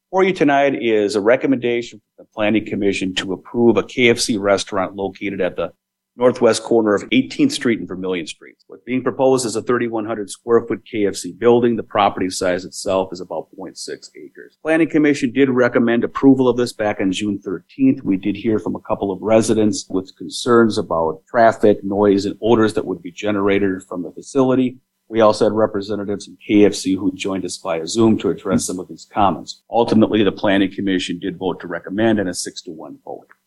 For you tonight is a recommendation from the Planning Commission to approve a KFC restaurant located at the northwest corner of 18th Street and Vermilion Street. What's being proposed is a 3,100 square foot KFC building. The property size itself is about 0.6 acres. Planning Commission did recommend approval of this back on June 13th. We did hear from a couple of residents with concerns about traffic, noise, and odors that would be generated from the facility. We also had representatives from KFC who joined us via Zoom to address some of these comments. Ultimately, the Planning Commission did vote to recommend in a 6-1 vote.